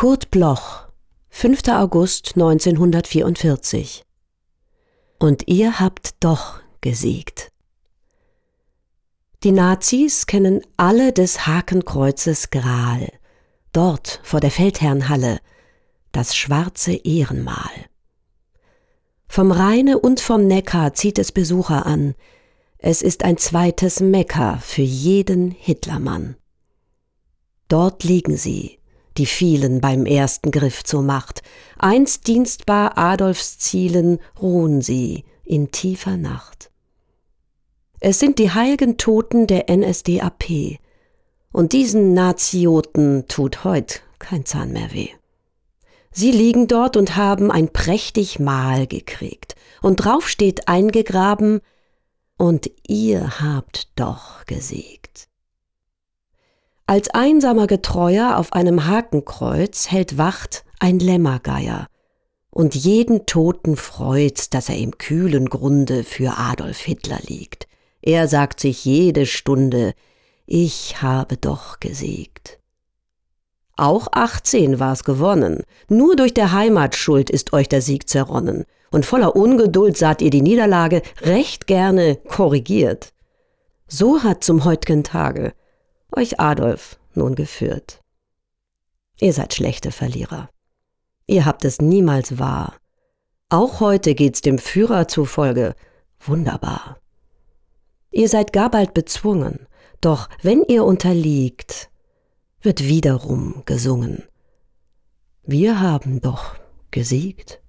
Kurt Bloch, 5. August 1944. Und ihr habt doch gesiegt. Die Nazis kennen alle des Hakenkreuzes Gral, dort vor der Feldherrnhalle, das schwarze Ehrenmal. Vom Rheine und vom Neckar zieht es Besucher an. Es ist ein zweites Mekka für jeden Hitlermann. Dort liegen sie, die vielen beim ersten Griff zur Macht. Einst dienstbar Adolfs Zielen ruhen sie in tiefer Nacht. Es sind die heiligen Toten der NSDAP. Und diesen Nazioten tut heut kein Zahn mehr weh. Sie liegen dort und haben ein prächtig Mahl gekriegt. Und drauf steht eingegraben: Und ihr habt doch gesiegt. Als einsamer Getreuer auf einem Hakenkreuz hält Wacht ein Lämmergeier. Und jeden Toten freut's, dass er im kühlen Grunde für Adolf Hitler liegt. Er sagt sich jede Stunde: Ich habe doch gesiegt. Auch 18 war's gewonnen. Nur durch der Heimatschuld ist euch der Sieg zerronnen. Und voller Ungeduld saht ihr die Niederlage recht gerne korrigiert. So hat zum heut'gen Tage euch Adolf nun geführt. Ihr seid schlechte Verlierer. Ihr habt es niemals wahr. Auch heute geht's dem Führer zufolge wunderbar. Ihr seid gar bald bezwungen, doch wenn ihr unterliegt, wird wiederum gesungen: Wir haben doch gesiegt.